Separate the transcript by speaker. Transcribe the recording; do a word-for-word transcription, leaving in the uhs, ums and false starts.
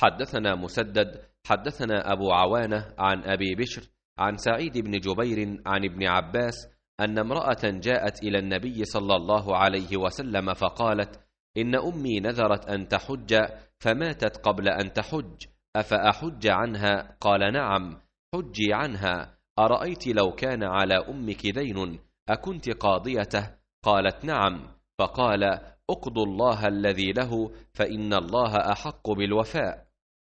Speaker 1: حدثنا مسدد حدثنا أبو عوانة عن أبي بشر عن سعيد بن جبير عن ابن عباس أن امرأة جاءت إلى النبي صلى الله عليه وسلم فقالت: إن أمي نذرت أن تحج فماتت قبل أن تحج، أفأحج عنها؟ قال: نعم، حجي عنها. أرأيت لو كان على أمك دين أكنت قاضيته؟ قالت: نعم. فقال: اقضوا الله الذي له، فإن الله أحق بالوفاء.